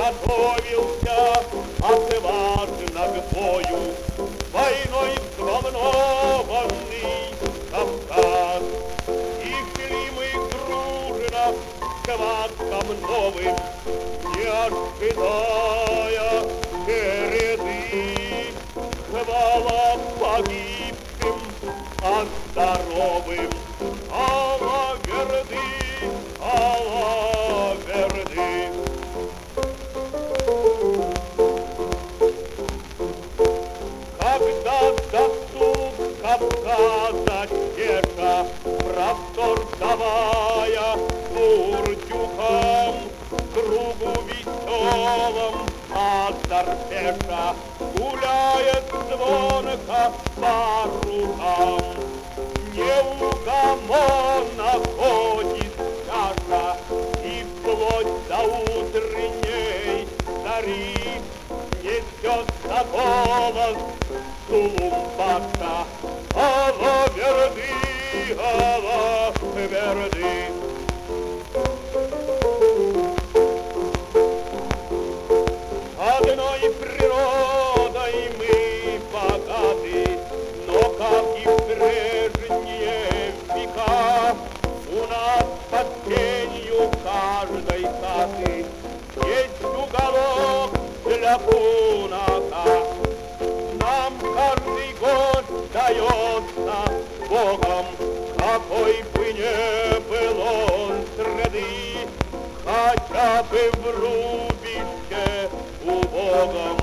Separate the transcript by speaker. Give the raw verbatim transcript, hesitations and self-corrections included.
Speaker 1: готовился отважно к бою, войной взволнованный Кавказ. И шли мы дружно к ваткам новым, не ожидая череды. Хвала погибшим, а здоровым, Алла Верды, Алла Верды. Когда досуг Кавказа теша, простор давая бурдюкам, кругу веселом Азарпеша гуляет звонко по рукам. Неугомонно ходит чаша, и вплоть до утренней зари несется голос Тулумбаша. Алла Верды, Алла Верды. Одной природой мы богаты, но, как и в прежние века, у нас под тенью каждой хаты есть уголок для кунака. Нам каждый год дается Богом, какой бы ни был он среды, хотя бы в рубище убогом.